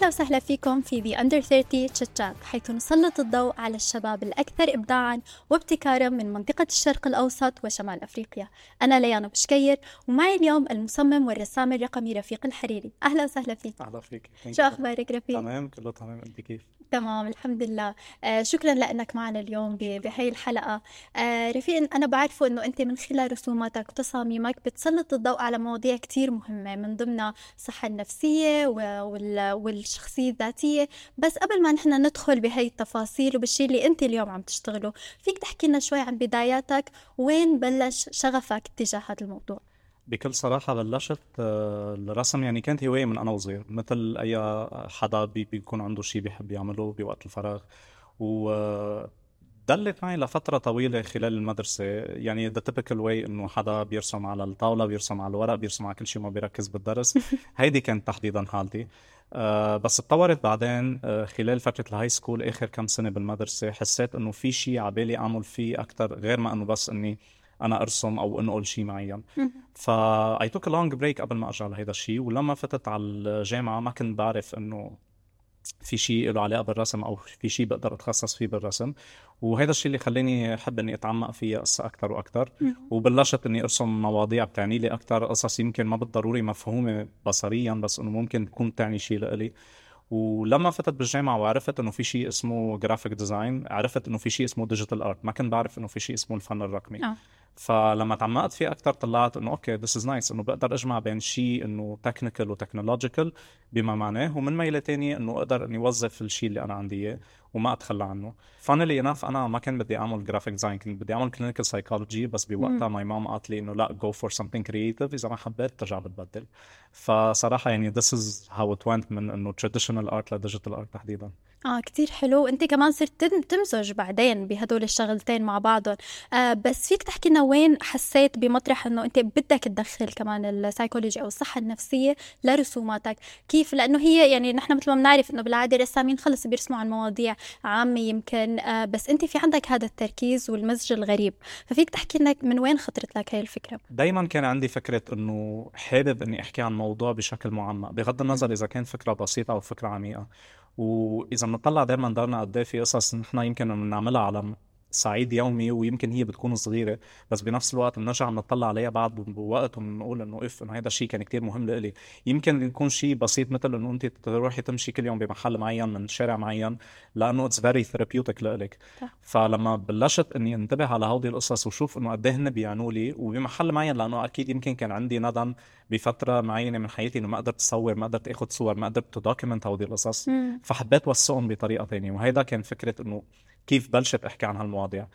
أهلا وسهلا فيكم في The Under 30 تشات، حيث نسلط الضوء على الشباب الأكثر إبداعا وابتكارا من منطقة الشرق الأوسط وشمال أفريقيا. أنا ليانا بشكير، ومعي اليوم المصمم والرسام الرقمي رفيق الحريري. أهلا وسهلا فيك. أهلا فيك. شو أخبارك رفيق؟ تمام، كله تمام. أنت كيف؟ تمام الحمد لله. شكرا لأنك معنا اليوم بهي الحلقة. رفيق، أنا بعرفه أنه أنت من خلال رسوماتك وتصاميمك بتسلط الضوء على مواضيع كتير مهمة، من ضمنها الصحة النفسية والشخصية الذاتية. بس قبل ما نحن ندخل بهي التفاصيل وبالشيء اللي أنت اليوم عم تشتغله، فيك تحكي لنا شوي عن بداياتك؟ وين بلش شغفك تجاه هذا الموضوع؟ بكل صراحة بلشت الرسم، يعني كانت هواية من أنا وصغير، مثل أي حدا بيكون عنده شيء بيحب يعمله بوقت الفراغ. ودلت معي لفترة طويلة خلال المدرسة، يعني the typical way إنه حدا بيرسم على الطاولة، بيرسم على الورق، بيرسم على كل شيء، ما بيركز بالدرس. هيدي كانت تحديدا حالتي. بس اتطورت بعدين خلال فترة الهاي سكول، آخر كم سنة بالمدرسة حسيت إنه في شيء عبالي أعمل فيه أكتر، غير ما إنه بس إني أنا أرسم أو أنقل شيء معين. I took a long break قبل ما أرجع لهيدا الشيء. ولما فتت على الجامعة ما كنت بعرف إنه في شيء له علاقة بالرسم أو في شيء بقدر أتخصص فيه بالرسم. وهذا الشيء اللي خلاني أحب إني أتعمق فيه قصة أكتر وأكتر. وبلشت إني أرسم مواضيع بتعني لي أكتر، قصص يمكن ما بالضروري مفهومة بصريا، بس إنه ممكن تكون تعني شيء لإلي. ولما فتت بالجامعة وعرفت إنه في شيء اسمه جرافيك ديزاين، عرفت إنه في شيء اسمه ديجيتال آرت. ما كنت بعرف إنه في شيء اسمه الفن الرقمي. فلما تعمقت فيه أكتر طلعت إنه أوكي this is nice، إنه بقدر أجمع بين شيء إنه تكنيكال وتكنولوجيكال بما معناه، ومن ميلة تانية إنه أقدر إني أوظف الشيء اللي أنا عندي إياه وما أتخلى عنه. funnily enough أنا ما كان بدي أعمل جرافيك ديزاين، كنت بدي أعمل clinical psychology، بس بوقتها my mom قالت لي إنه لا go for something creative، إذا ما حبيت ترجع بتبدل. فصراحة يعني this is how it went من إنه traditional art ل digital art تحديدا. كتير حلو. انت كمان صرت تمزج بعدين بهدول الشغلتين مع بعضهم. بس فيك تحكي لنا وين حسيت بمطرح انه انت بدك تدخل كمان السايكولوجي او الصحة النفسية لرسوماتك؟ كيف؟ لانه هي يعني نحن مثل ما بنعرف انه بالعادة الرسامين خلص بيرسموا عن مواضيع عامة يمكن، بس انت في عندك هذا التركيز والمزج الغريب. ففيك تحكي لنا من وين خطرت لك هاي الفكرة؟ دايما كان عندي فكرة انه حابب اني احكي عن موضوع بشكل معمق، بغض النظر اذا كان فكرة بسيطة او فكرة عميقة. واذا بنطلع دائما دارنا قد ايه في قصص نحن يمكن بنعملها على صعيد يومي، ويمكن هي بتكون صغيرة، بس بنفس الوقت بنرجع بنطلع عليها بعد بوقت وبنقول انه انه هذا الشيء كان كتير مهم لإلي. يمكن يكون شيء بسيط مثل انه انت تروحي تمشي كل يوم بمحل معين من شارع معين، لانه it's very therapeutic لإلك. فلما بلشت اني انتبه على هودي القصص وشوف انه قد ايه هن بيعنوا لي وبمحل معين، لانه اكيد يمكن كان عندي ندم بفترة معينة من حياتي انه ما قدرت اصور، ما قدرت اخذ صور، ما قدرت تدوكيمنت هودي القصص. فحبيت وثقهم بطريقة تانية، وهيدا كان فكرة انه كيف بلشت احكي عن هالمواضيع.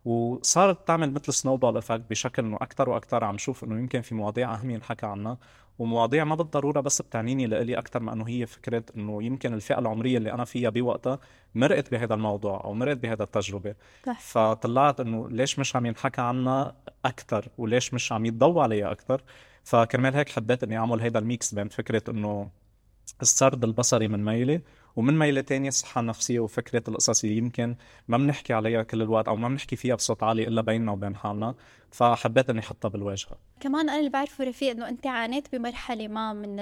وصارت تعمل مثل سنوبول افكت، بشكل انه اكثر واكثر عم شوف انه يمكن في مواضيع اهم ينحكى عنها، ومواضيع ما بالضروره بس بتعنيني لإلي اكثر ما انه هي فكره انه يمكن الفئه العمريه اللي انا فيها بوقتها مرقت بهذا الموضوع او مرقت بهذا التجربه. فطلعت انه ليش مش عم ينحكى عنها اكثر، وليش مش عم يتضوى عليها اكثر. فكرمال هيك حبيت اني اعمل هذا الميكس بين فكره انه السرد البصري من ميلة، ومن ميلة تانية الصحة النفسية وفكرة القصص اللي يمكن ما بنحكي عليها كل الوقت أو ما بنحكي فيها بصوت عالي إلا بيننا وبين حالنا. فحبيت أني أحطها بالواجهة. كمان أنا اللي بعرفه رفيق أنه أنت عانيت بمرحلة ما من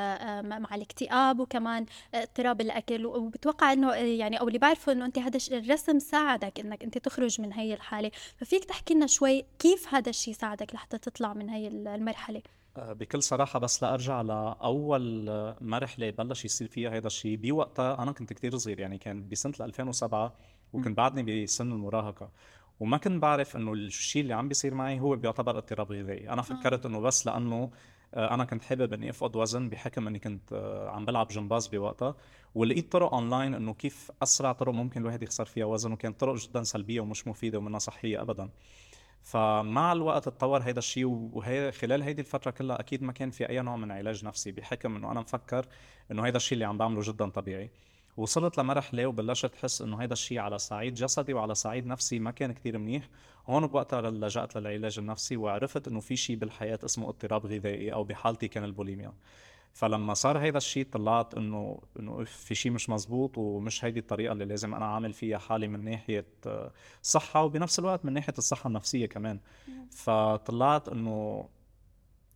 مع الاكتئاب وكمان اضطراب الأكل، وبتوقع أنه يعني أو اللي بعرفه أنه أنت هذا الرسم ساعدك أنك أنت تخرج من هاي الحالة. ففيك تحكي لنا شوي كيف هذا الشيء ساعدك لحتى تطلع من هاي المرحلة؟ بكل صراحة بس لأرجع لأول مرحلة بلش يصير فيها هذا الشيء، بوقتها أنا كنت كتير صغير، يعني كان بسنة 2007 وكنت بعدني بسن المراهقة. وما كنت بعرف إنه الشيء اللي عم بيصير معي هو بيعتبر اضطراب غذائي. أنا فكرت إنه بس لأنه أنا كنت حابب إني أفقد وزن بحكم إني كنت عم بلعب جمباز بوقتها، ولقيت طرق أونلاين إنه كيف أسرع طرق ممكن الواحد يخسر فيها وزن، وكانت طرق جدا سلبية ومش مفيدة ومنها صحية أبدا. فمع الوقت اتطور هيدا الشيء، وهي خلال هيدي الفترة كلها أكيد ما كان في أي نوع من علاج نفسي، بحكم إنه أنا مفكر إنه هيدا الشيء اللي عم بعمله جدا طبيعي. وصلت لمرحلة وبلشت أحس إنه هيدا الشيء على صعيد جسدي وعلى صعيد نفسي ما كان كتير منيح. هون بوقتها لجأت للعلاج النفسي، وعرفت إنه في شيء بالحياة اسمه اضطراب غذائي، أو بحالتي كان البوليميا. فلما صار هيدا الشيء طلعت انه في شيء مش مزبوط، ومش هيدي الطريقه اللي لازم انا اعمل فيها حالي من ناحيه صحه، وبنفس الوقت من ناحيه الصحه النفسيه كمان. فطلعت انه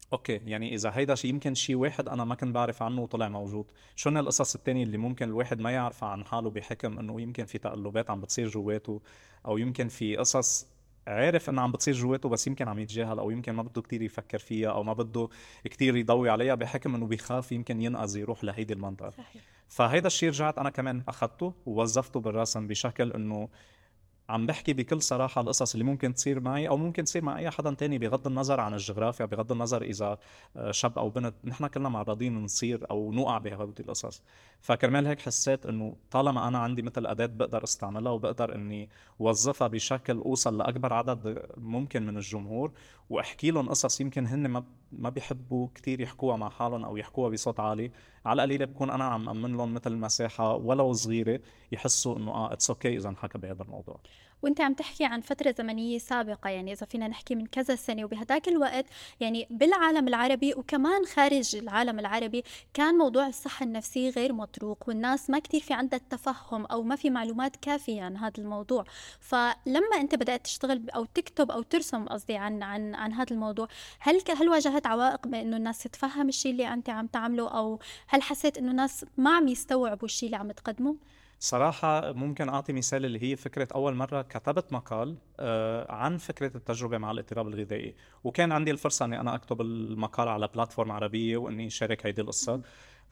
اوكي، يعني اذا هيدا شيء يمكن شيء واحد انا ما كنت بعرف عنه وطلع موجود، شو القصص التانية اللي ممكن الواحد ما يعرفها عن حاله بحكم انه يمكن في تقلبات عم بتصير جواته، او يمكن في قصص عارف انها عم بتصير جواته بس يمكن عم يتجاهل، او يمكن ما بده كتير يفكر فيها، او ما بده كتير يضوي عليها بحكم انه بيخاف يمكن ينقذ يروح لهيدي المنطقة. صحيح. فهيدا الشيء رجعت انا كمان اخذته ووظفته بالرسم بشكل انه عم بحكي بكل صراحة القصص اللي ممكن تصير معي أو ممكن تصير مع أي حدا تاني، بغض النظر عن الجغرافيا، بغض النظر إذا شاب أو بنت، نحن كلنا معرضين نصير أو نوقع بهذه القصص. فكرمال هيك حسيت إنه طالما أنا عندي مثل أداة بقدر استعملها وبقدر إني وظفها بشكل أوصل لأكبر عدد ممكن من الجمهور، وأحكي لهم قصص يمكن هن ما بيحبوا كتير يحكوها مع حالهم أو يحكوها بصوت عالي، على القليلة بكون أنا عم أمن لهم مثل مساحة ولو صغيرة يحسوا إنه اتس اوكي إذا انحكى بهذا الموضوع. وانت عم تحكي عن فترة زمنية سابقة، يعني إذا فينا نحكي من كذا سنة، وبهداك الوقت يعني بالعالم العربي وكمان خارج العالم العربي كان موضوع الصحة النفسية غير مطروق، والناس ما كتير في عندها التفهم أو ما في معلومات كافية عن هذا الموضوع. فلما أنت بدأت تشتغل أو تكتب أو ترسم قصدي عن هذا الموضوع، هل واجهت عوائق بأنه الناس تتفهم الشيء اللي أنت عم تعمله، أو هل حسيت أنه الناس ما عم يستوعبوا الشيء اللي عم تقدمه؟ صراحة ممكن أعطي مثال اللي هي فكرة أول مرة كتبت مقال عن فكرة التجربة مع الاضطراب الغذائي، وكان عندي الفرصة أني أنا أكتب المقال على بلاتفورم عربية وأني شارك هيدي القصة.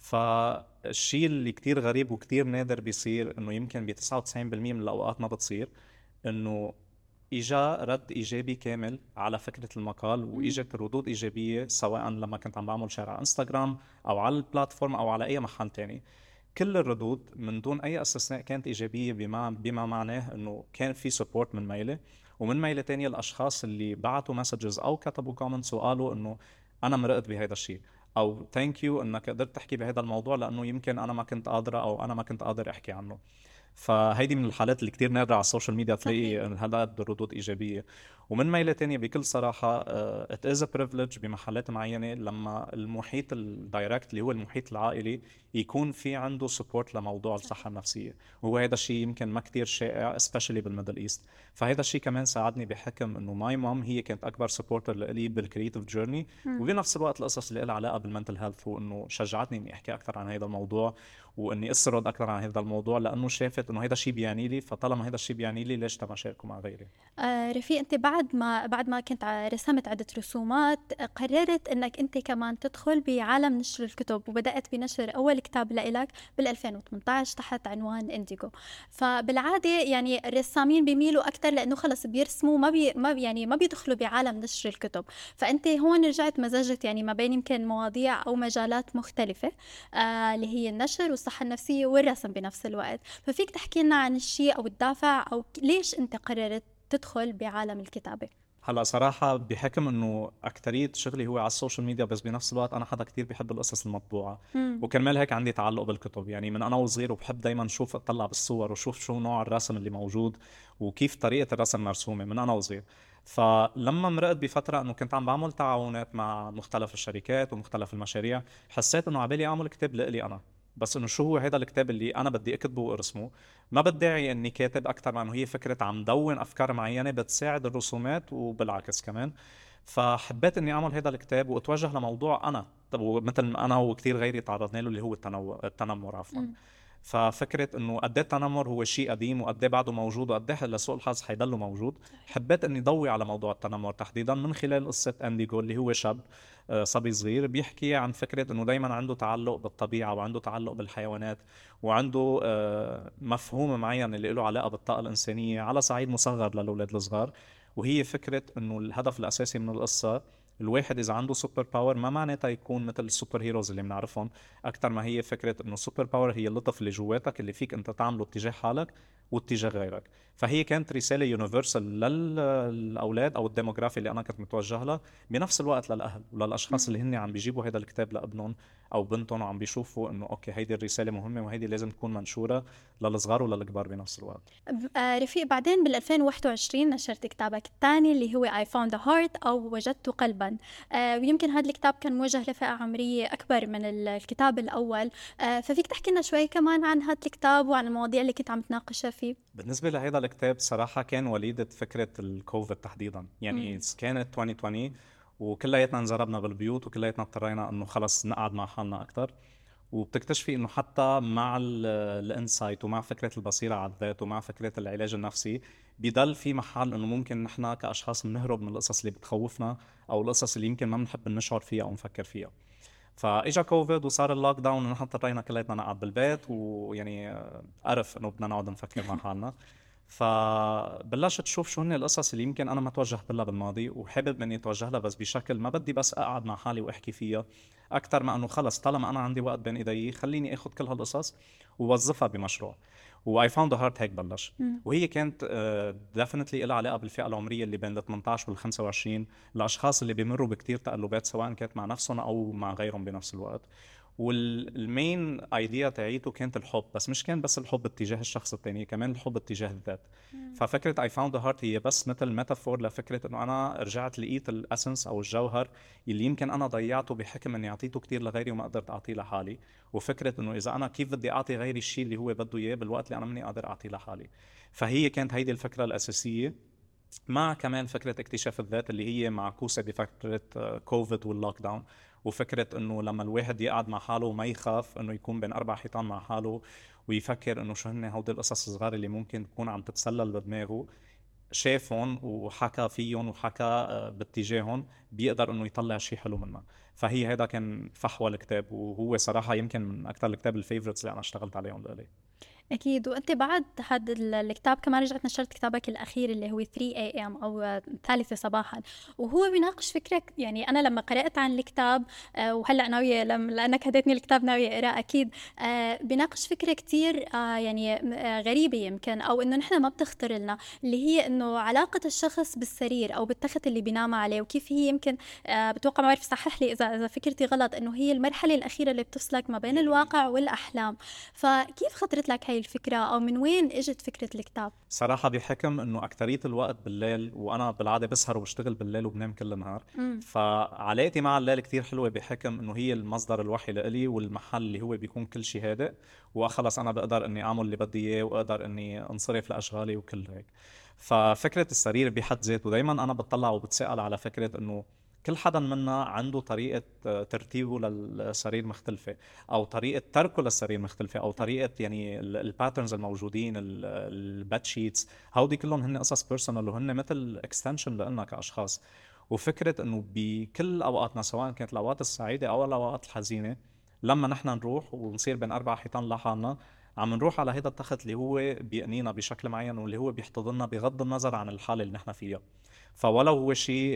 فالشيء اللي كتير غريب وكتير نادر بيصير، أنه يمكن ب 99% من الأوقات ما بتصير، أنه إجا رد إيجابي كامل على فكرة المقال، وإجت ردود إيجابية سواء لما كنت عم بعمل شير على انستغرام أو على البلاتفورم أو على أي محل تاني. كل الردود من دون اي استثناء كانت ايجابيه، بما معناه انه كان في سبورت من ميله، ومن ميله تانية الاشخاص اللي بعتوا مسجز او كتبوا كومنتس وقالوا انه انا مرقت بهذا الشيء، او ثانك يو انك قدرت تحكي بهذا الموضوع لانه يمكن انا ما كنت قادره او انا ما كنت قادر احكي عنه. فهيدي من الحالات اللي كتير نادرة على السوشيال ميديا تلاقي صحيح. هالقد ردود إيجابية. ومن ميلة تانية بكل صراحة it is a privilege بمحلات معينة لما المحيط الدايركت اللي هو المحيط العائلي يكون في عنده سبورت لموضوع الصحة النفسية، وهو هذا الشيء يمكن ما كتير شائع especially بالميدل ايست. فهذا الشيء كمان ساعدني بحكم انه ماي مام هي كانت اكبر سبورتر لإلي بالكريتيف جيرني، وبنفس الوقت القصص اللي لها علاقة بالمنتل هيلث، وانه شجعتني اني احكي اكثر عن هذا الموضوع واني اسرد اكثر عن هذا الموضوع، لانه شافت انه هذا الشيء بيعني لي، فطالما هذا الشيء بيعني لي ليش ما اشاركه مع غيري. رفيق، انت بعد ما كنت رسمت عدة رسومات، قررت انك انت كمان تدخل بعالم نشر الكتب، وبدأت بنشر اول كتاب لإلك بال 2018 تحت عنوان انديجو. فبالعادة يعني الرسامين بيميلوا اكثر لانه خلص بيرسموا، ما بيدخلوا بعالم نشر الكتب. فانت هون رجعت مزجت يعني ما بين يمكن مواضيع او مجالات مختلفة، اللي هي النشر والصحة النفسية والرسم بنفس الوقت. ففيك تحكي لنا عن الشيء او الدافع او ليش انت قررت تدخل بعالم الكتابة؟ هلا صراحة بحكم انه اكترية شغلي هو على السوشيال ميديا، بس بنفس الوقت انا حدا كتير بحب القصص المطبوعة، وكرمال هيك عندي تعلق بالكتب، يعني من انا وصغير وبحب دايما شوف اطلع بالصور وشوف شو نوع الرسم اللي موجود وكيف طريقة الرسم مرسومة من انا وصغير. فلما مرقت بفترة انه كنت عم بعمل تعاونات مع مختلف الشركات ومختلف المشاريع، حسيت انه عبالي اعمل كتاب لإلي انا، بس انه شو هو هذا الكتاب اللي انا بدي اكتبه وارسمه. ما بدعي اني كاتب اكثر ما انه هي فكره عم دون افكار معينه بتساعد الرسومات وبالعكس كمان. فحبيت اني اعمل هذا الكتاب واتوجه لموضوع انا، طب مثل ما انا وكثير غيري تعرضنا له اللي هو التنمر عفوا. ففكرة انه قد ايه التنمر هو شيء قديم وقد ايه بعده موجود وقد ايه لسوء الحظ حيضله موجود، حبيت اني ضوي على موضوع التنمر تحديدا من خلال قصة انديجو اللي هو شاب صبي صغير بيحكي عن فكرة انه دايما عنده تعلق بالطبيعة وعنده تعلق بالحيوانات، وعنده مفهوم معين اللي له علاقة بالطاقة الإنسانية على صعيد مصغر للأولاد الصغار. وهي فكرة انه الهدف الأساسي من القصة الواحد اذا عنده سوبر باور ما معناتها يكون مثل السوبر هيروز اللي بنعرفهم، اكثر ما هي فكره انه السوبر باور هي اللطف اللي جواتك اللي فيك انت تعمله اتجاه حالك واتجاه غيرك. فهي كانت رساله يونيفرسال للاولاد او الديموغرافي اللي انا كنت متوجه لها، بنفس الوقت للاهل وللاشخاص اللي هن عم بيجيبوا هذا الكتاب لابنهم او بنتهم وعم بيشوفوا انه اوكي هيدي الرساله مهمه وهيدي لازم تكون منشوره للصغار وللكبار بنفس الوقت. رفيق، بعدين بال 2021 نشرت كتابك الثاني اللي هو I found a heart أو وجدت قلبا. ويمكن هذا الكتاب كان موجه لفئة عمرية أكبر من الكتاب الأول. ففيك تحكي لنا شوي كمان عن هذا الكتاب وعن المواضيع اللي كنت عم تناقشها فيه؟ بالنسبة لهذا الكتاب صراحة كان وليدة فكرة الكوفيد تحديدا، يعني كانت 2020 وكلياتنا انزربنا بالبيوت وكلياتنا اضطرينا انه خلص نقعد مع حالنا اكثر. وبتكتشفي انه حتى مع الانسايت ومع فكره البصيره على الذات ومع فكره العلاج النفسي بيضل في محل انه ممكن نحن كاشخاص بنهرب من القصص اللي بتخوفنا او القصص اللي يمكن ما بنحب نشعر فيها او نفكر فيها. فاجا كوفيد وصار اللوك داون ونحن اضطرينا كلياتنا نقعد بالبيت، ويعني قرف انه بدنا نقعد نفكر مع حالنا. فبلشت اشوف شو هن القصص اللي يمكن انا ما توجهت لها بالماضي وحابب اني اتوجه لها، بس بشكل ما بدي بس اقعد مع حالي واحكي فيها اكثر ما انه خلص طالما انا عندي وقت بين ايدي خليني اخذ كل هالقصص ووظفها بمشروع. واي فاوند هارت هيك بلش. مم. وهي كانت ديفنتلي لها علاقه بالفئه العمريه اللي بين ال 18 وال 25، الاشخاص اللي بيمروا بكتير تقلبات سواء كانت مع نفسهم او مع غيرهم بنفس الوقت. والمين ايديا تاعيته كانت الحب، بس مش كان بس الحب اتجاه الشخص التاني، كمان الحب اتجاه الذات. ففكره اي فاوند هارت هي بس مثل ميتافور لفكره انه انا رجعت لقيت الاسنس او الجوهر اللي يمكن انا ضيعته بحكم اني اعطيته كتير لغيري وما قدرت اعطيه لحالي. وفكره انه اذا انا كيف بدي اعطي غيري الشيء اللي هو بده اياه بالوقت اللي انا ماني قادر اعطيه لحالي. فهي كانت هيدي الفكره الاساسيه، مع كمان فكرة اكتشاف الذات اللي هي معكوسة بفكرة كوفيد واللوك داون. وفكرة انه لما الواحد يقعد مع حاله وما يخاف انه يكون بين اربع حيطان مع حاله ويفكر انه شو هن هودي القصص الصغار اللي ممكن تكون عم تتسلل بدماغه، شافهم وحكى فيهم وحكى باتجاههم، بيقدر انه يطلع شيء حلو منها. فهي هذا كان فحوى الكتاب، وهو صراحة يمكن من اكثر الكتاب الفيفورتس اللي انا اشتغلت عليهم لإلي. أكيد. وأنت بعد هذا الكتاب كمان رجعت نشرت كتابك الأخير اللي هو 3 AM أو 3 صباحا، وهو بيناقش فكرة. يعني أنا لما قرأت عن الكتاب وهلأ ناوية لأنك هديتني الكتاب ناوية أقرأ أكيد. بيناقش فكرة كتير يعني غريبة يمكن، أو إنه نحن ما بتخطر لنا، اللي هي إنه علاقة الشخص بالسرير أو بالتخت اللي بينام عليه، وكيف هي يمكن بتوقع ما بعرف صحح لي إذا فكرتي غلط، إنه هي المرحلة الأخيرة اللي بتفصلك ما بين الواقع والأحلام. فكيف خطرت لك هاي الفكرة، أو من وين إجت فكرة الكتاب؟ صراحة بحكم انه اكترية الوقت بالليل، وانا بالعادة بسهر وبشتغل بالليل وبنام كل النهار، امم. فعلاقتي مع الليل كتير حلوة بحكم انه هي المصدر الوحي لإلي والمحل اللي هو بيكون كل شيء هادئ، وخلص انا بقدر اني اعمل اللي بدي اياه واقدر اني انصرف لاشغالي وكل هيك. ففكرة السرير بحد ذاته دايما انا بتطلع وبتسأل على فكرة انه كل حدا منا عنده طريقة ترتيبه للسرير مختلفة، او طريقه تركه للسرير مختلفه، او طريقه يعني الباترنز الموجودين، الباد شيتس، هودي كلهم هن قصص بيرسونال وهن مثل اكستنشن لنا كاشخاص. وفكره انه بكل اوقاتنا سواء كانت الاوقات السعيده او الاوقات الحزينه، لما نحن نروح ونصير بين اربع حيطان لحالنا عم نروح على هذا التخت اللي هو بيقنينا بشكل معين واللي هو بيحتضننا بغض النظر عن الحاله اللي نحن فيها. فولو هو شيء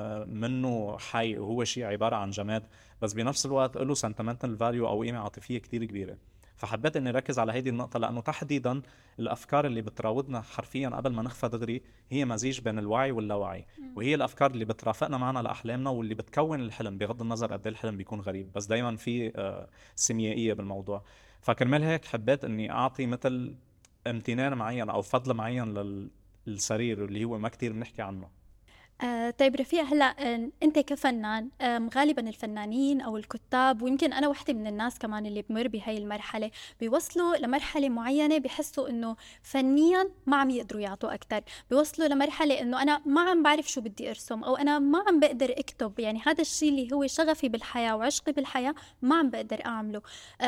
منه حي وهو شيء عباره عن جماد، بس بنفس الوقت له sentimental value او قيمه عاطفيه كتير كبيره. فحبيت اني ركز على هذه النقطه لانه تحديدا الافكار اللي بتراودنا حرفيا قبل ما نخفى دغري هي مزيج بين الوعي واللاوعي، وهي الافكار اللي بترافقنا معنا لاحلامنا واللي بتكون الحلم بغض النظر قد ايه الحلم بيكون غريب، بس دائما في سيميائيه بالموضوع. فكرمال هيك حبيت اني اعطي مثل امتنان معين او فضل معين للسرير اللي هو ما كتير بنحكي عنه. طيب رفيق، هلا انت كفنان، غالبا الفنانين او الكتاب، ويمكن انا وحده من الناس كمان اللي بمر بهاي المرحله، بيوصلوا لمرحله معينه بحسوا انه فنيا ما عم يقدروا يعطوا اكثر، بيوصلوا لمرحله انه انا ما عم بعرف شو بدي ارسم، او انا ما عم بقدر اكتب، يعني هذا الشيء اللي هو شغفي بالحياه وعشقي بالحياه ما عم بقدر اعمله.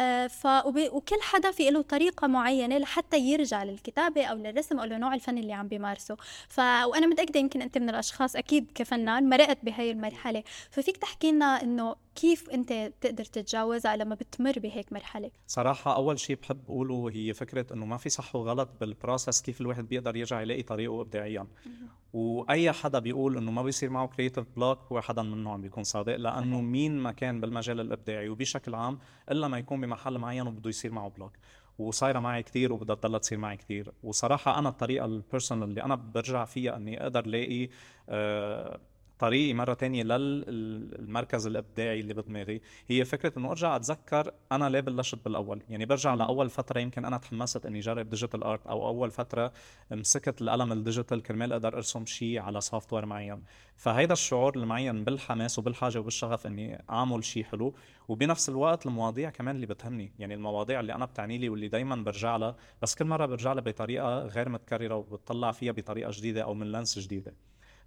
وكل حدا في له طريقه معينه لحتى يرجع للكتابه او للرسم او لنوع الفن اللي عم بيمارسه. وانا متاكده يمكن انت من الاشخاص اكيد كفنان مرقت بهاي المرحله، ففيك تحكي لنا انه كيف انت بتقدر تتجاوزها لما بتمر بهيك مرحله؟ صراحة أول شيء بحب أقوله هي فكرة إنه ما في صح وغلط بالبروسس، كيف الواحد بيقدر يرجع يلاقي طريقه إبداعيا. وأي حدا بيقول إنه ما بيصير معه كرييتيف بلوك هو حدا منه عم بيكون صادق، لأنه صحيح. مين ما كان بالمجال الإبداعي وبشكل عام إلا ما يكون بمحل معين وبده يصير معه بلوك. وصايرة معي كتير وبدها تضلها تصير معي كتير. وصراحة أنا الطريقة البيرسونال اللي أنا برجع فيها إني أقدر لاقي آه، طريقي مرة تانية للمركز الإبداعي اللي بدماغي، هي فكرة إنه أرجع أتذكر أنا ليه بلشت بالأول. يعني برجع لأول فترة يمكن أنا تحمست إني جرب ديجيتال آرت، أو أول فترة مسكت القلم الديجيتال كرمال أقدر أرسم شيء على سوفت وير معين. فهيدا الشعور المعين بالحماس وبالحاجة وبالشغف إني أعمل شيء حلو، وبنفس الوقت المواضيع كمان اللي بتهمني، يعني المواضيع اللي أنا بتعني لي واللي دايما برجع لها، بس كل مرة برجع لها بطريقة غير متكررة وبتطلع فيها بطريقة جديدة أو من لانس جديدة.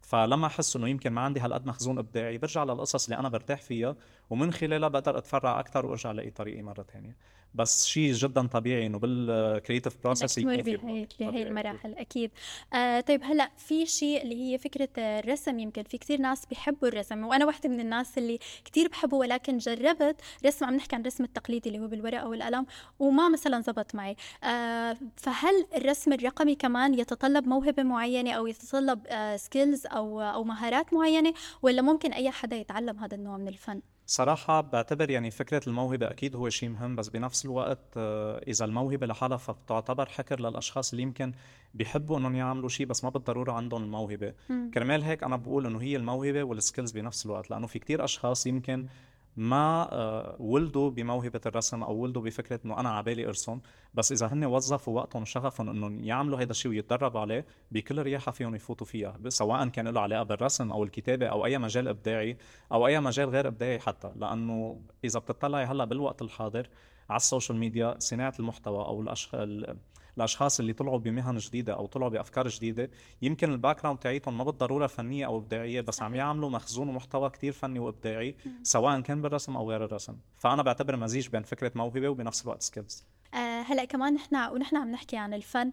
فلما احس انه يمكن ما عندي هالقد مخزون ابداعي برجع للقصص اللي انا برتاح فيها، ومن خلالها بقدر اتفرع اكثر وارجع الاقي طريقي مره ثانيه. بس شيء جدا طبيعي انه بالكرييتيف انك بروسس تمر يكون في بهي بلوك، بهي طبيعي اكيد. المراحل اكيد. طيب هلا في شيء اللي هي فكره الرسم، يمكن في كثير ناس بيحبوا الرسم، وانا واحده من الناس اللي كثير بحبه، ولكن جربت رسم، عم نحكي عن الرسم التقليدي اللي هو بالورقه والقلم، وما مثلا زبط معي. فهل الرسم الرقمي كمان يتطلب موهبه معينه او يتطلب سكيلز او مهارات معينه، ولا ممكن اي حدا يتعلم هذا النوع من الفن؟ صراحة بعتبر يعني فكرة الموهبة أكيد هو شيء مهم، بس بنفس الوقت إذا الموهبة لحالها فبتعتبر حكر للأشخاص اللي يمكن بيحبوا إنهم يعملوا شيء بس ما بالضرورة عندهم الموهبة. مم. كرمال هيك أنا بقول إنه هي الموهبة والسكيلز بنفس الوقت، لأنه في كتير أشخاص يمكن ما ولدوا بموهبة الرسم أو ولدوا بفكرة إنه أنا عبالي أرسم، بس إذا هن وظفوا وقتهم وشغفهم إنهم يعملوا هذا الشيء ويتدربوا عليه بكل رياحة فيهم يفوتوا فيها، سواء كان له علاقة بالرسم أو الكتابة أو أي مجال إبداعي او اي مجال غير ابداعي حتى. لانه اذا بتطلعي هلا بالوقت الحاضر على السوشيال ميديا، صناعه المحتوى او الاشخاص اللي طلعوا بمهن جديده او طلعوا بافكار جديده، يمكن الباك جراوند تاعيتهم ما بالضروره فنيه او ابداعيه، بس عم صحيح. يعملوا مخزون ومحتوى كتير فني وابداعي، مم. سواء كان بالرسم او غير الرسم. فانا بعتبر مزيج بين فكره موهبه وبنفس الوقت سكيلز. هلا كمان ونحن عم نحكي عن الفن.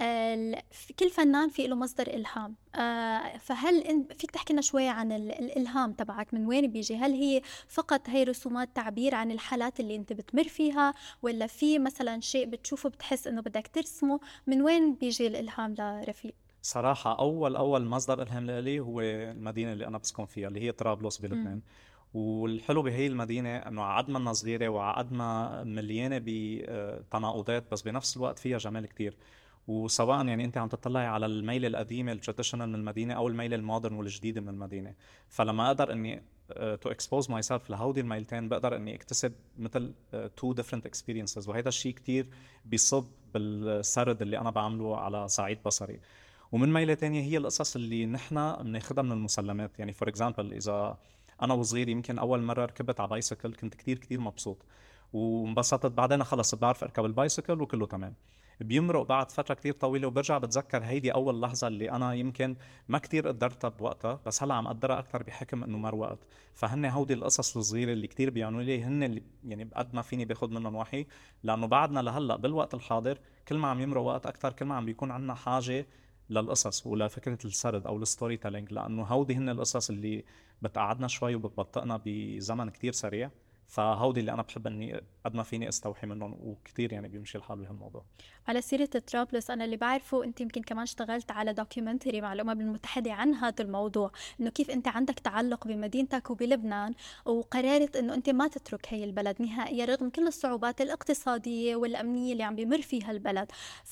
كل فنان في له مصدر إلهام. فهل فيك تحكي لنا شوي عن الإلهام تبعك من وين بيجي؟ هل هي فقط هي رسومات تعبير عن الحالات اللي انت بتمر فيها، ولا في مثلا شيء بتشوفه بتحس انه بدك ترسمه؟ من وين بيجي الإلهام لرفيق؟ صراحة أول مصدر إلهام لي هو المدينة اللي أنا بسكن فيها، اللي هي طرابلس مم. بلبنان. والحلو بهي المدينة إنه عقد ما إنها صغيرة وعقد ما مليانة بتناقضات، بس بنفس الوقت فيها جمال كتير. وسواء يعني أنت عم تطلعي على الميلة القديمة التراديشنال من المدينة أو الميلة المودرن والجديدة من المدينة، فلما أقدر إني to expose myself لهودي الميلتين بقدر إني أكتسب مثل two different experiences. وهذا الشيء كتير بيصب بالسرد اللي أنا بعمله على صعيد بصري. ومن ميلة تانية هي القصص اللي نحن بناخدها من المسلمات. يعني فور اكزامبل، إذا انا وصغير يمكن اول مره ركبت على بايسكل كنت كتير كتير مبسوط وانبسطت، بعدين خلص بعرف اركب البايسكل وكله تمام. بيمرق بعد فتره كتير طويله وبرجع بتذكر هيدي اول لحظه اللي انا يمكن ما كتير قدرتها بوقتها، بس هلا عم اقدرها اكثر بحكم انه مر وقت. فهن هودي القصص الصغيره اللي كتير بيعنوا لي، هن اللي يعني قد ما فيني باخذ منهم وحي. لانه بعدنا لهلا بالوقت الحاضر كل ما عم يمرق وقت اكثر كل ما عم بيكون عندنا حاجه للقصص ولفكره السرد او الستوري تيلينج، لانه هودي هن القصص اللي بتقعدنا شوي وبتبطئنا بزمن كتير سريع. فهودي اللي انا بحب اني قد ما فيني استوحي منهم، وكتير يعني بيمشي الحال بهالموضوع. على سيرة طرابلس، أنا اللي بعرفه أنت يمكن كمان اشتغلت على دوكيومنتري مع الأمم المتحدة عن هذا الموضوع، إنه كيف أنت عندك تعلق بمدينتك وبلبنان، وقررت إنه أنت ما تترك هي البلد نهائيا رغم كل الصعوبات الاقتصادية والأمنية اللي عم بيمر فيها البلد.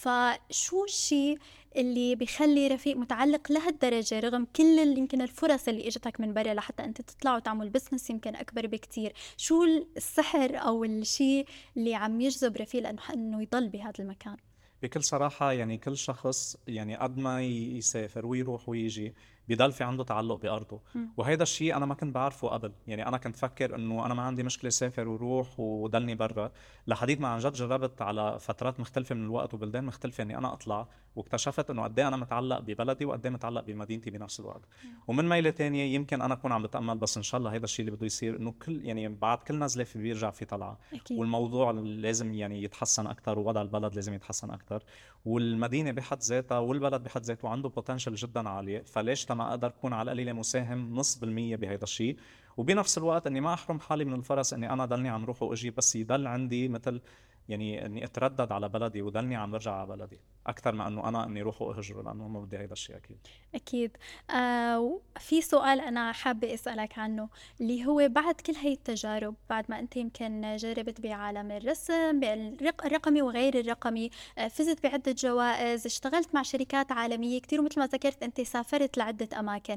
فشو الشيء اللي بيخلي رفيق متعلق لهالدرجة رغم كل يمكن الفرص اللي اجتك من برا لحتى أنت تطلع وتعمل بزنس يمكن أكبر بكتير؟ شو السحر أو الشيء اللي عم يجذب رفيق إنه يضل بهذا المكان؟ بكل صراحة يعني كل شخص يعني قد ما يسافر ويروح ويجي بيضل في عنده تعلق بأرضه. مم. وهيدا الشيء أنا ما كنت بعرفه قبل. يعني أنا كنت فكر إنه أنا ما عندي مشكلة سافر وروح وضلني برا، لحديت ما عن جد جربت على فترات مختلفة من الوقت وبلدان مختلفة إني أنا أطلع، واكتشفت إنه قد إيه أنا متعلق ببلدي وقد إيه متعلق بمدينتي بنفس الوقت. ومن ميلة تانية يمكن أنا أكون عم بتأمل، بس إن شاء الله هيدا الشيء اللي بده يصير، إنه كل يعني بعد كل نزلة في بيرجع في طلعة. أكيد. والموضوع لازم يعني يتحسن أكتر، ووضع البلد لازم يتحسن أكتر. والمدينة بحد ذاتها والبلد بحد ذاته عنده بوتنشل جدا عالية، فليش ما أقدر أكون على القليلة مساهم نص بالمية بهذا الشيء، وبنفس الوقت اني ما احرم حالي من الفرص اني انا ضلني عم روح واجي، بس يضل عندي مثل يعني اني اتردد على بلدي وضلني عم برجع على بلدي اكثر ما انه انا اني روح واهجر، لانه ما بدي هيدا الشيء اكيد. أكيد. في سؤال أنا حابة أسألك عنه، اللي هو بعد كل هاي التجارب، بعد ما أنت يمكن جربت بعالم الرسم الرقمي وغير الرقمي، فزت بعدة جوائز، اشتغلت مع شركات عالمية كتير، ومثل ما ذكرت أنت سافرت لعدة أماكن،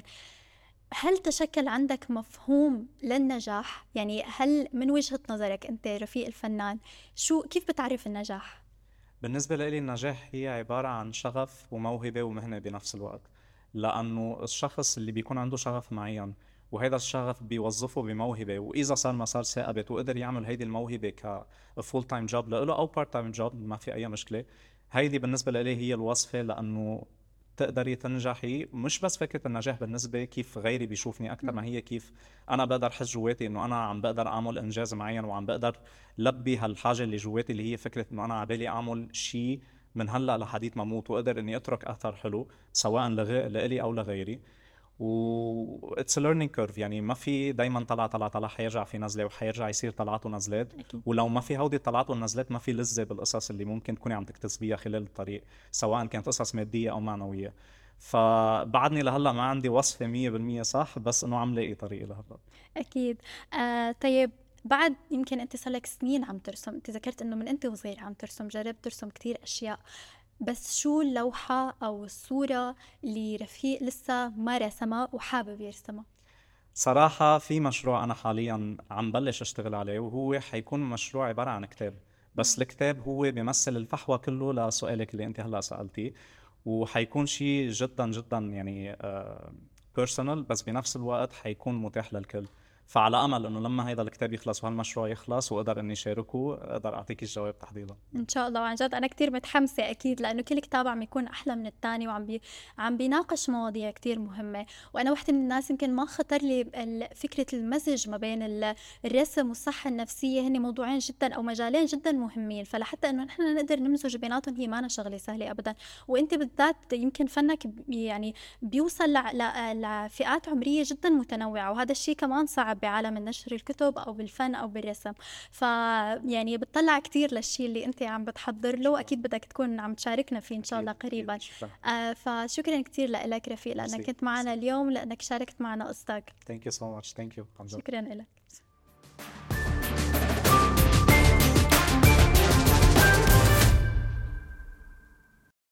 هل تشكل عندك مفهوم للنجاح؟ يعني هل من وجهة نظرك أنت رفيق الفنان كيف بتعرف النجاح؟ بالنسبة لي النجاح هي عبارة عن شغف وموهبة ومهنة بنفس الوقت. لأنه الشخص اللي بيكون عنده شغف معين وهذا الشغف بيوظفه بموهبة، وإذا صار مسار ثابت وقدر يعمل هيدي الموهبة كفول تايم جوب له أو بارت تايم جوب، ما في أي مشكلة. هيدي بالنسبة لي هي الوصفة، لأنه تقدري تنجحي. مش بس فكرة النجاح بالنسبة كيف غيري بيشوفني أكتر ما هي كيف أنا بقدر أحس جواتي إنه أنا عم بقدر أعمل إنجاز معين، وعم بقدر لبي هالحاجة اللي جواتي اللي هي فكرة إنه أنا عبالي أعمل شيء من هلأ لحديت ما أموت، وأقدر إني أترك أثر حلو سواء لإلي أو لغيري. و it's a learning curve، يعني ما في دايما طلع حيرجع في نزلة، وحيرجع يصير طلعات ونزلات. أكيد. ولو ما في هودي الطلعات والنزلات ما في لذة بالقصص اللي ممكن تكوني عم تكتسبيها خلال الطريق، سواء كانت قصص مادية أو معنوية. فبعدني لهلا ما عندي وصفة 100% صح، بس إنه عم لاقي طريقي لهلا. أكيد. طيب، بعد يمكن أنت صار لك سنين عم ترسم، أنت ذكرت إنه من أنت وصغير عم ترسم، جربت ترسم كتير أشياء، بس شو اللوحة أو الصورة اللي رفيق لسه ما رسمها وحابب يرسمها؟ صراحة في مشروع أنا حاليا عم بلش أشتغل عليه، وهو حيكون مشروع عبارة عن كتاب. بس الكتاب هو بيمثل الفحوى كله لسؤالك اللي أنت هلأ سألتيه، وحيكون شيء جدا جدا يعني بيرسونال، بس بنفس الوقت حيكون متاح للكل. فعلى أمل إنه لما هيدا الكتاب يخلص وهالمشروع يخلص وأقدر إني شاركه، أقدر أعطيك الجواب تحديدا. إن شاء الله. وعن جد أنا كتير متحمسة أكيد، لأنه كل كتاب عم يكون أحلى من التاني، عم بيناقش مواضيع كتير مهمة. وأنا واحدة من الناس يمكن ما خطر لي فكرة المزج ما بين الرسم والصحة النفسية، هن موضوعين جدا أو مجالين جدا مهمين، فلحتى إنه نحن نقدر نمزج بيناتهم هي ما شغلة سهلة أبدا. وأنت بالذات يمكن فنك يعني بيوصل لفئات عمرية جدا متنوعة، وهذا الشيء كمان صعب بعالم النشر الكتب أو بالفن أو بالرسم. يعني بتطلع كتير للشيء اللي انت عم بتحضر له، اكيد بدك تكون عم تشاركنا فيه ان شاء الله قريبا. شكرا. فشكرا كتير لك رفيق، لانك كنت معنا اليوم، لانك شاركت معنا قصتك. Thank you so much. Thank you. شكرا لك.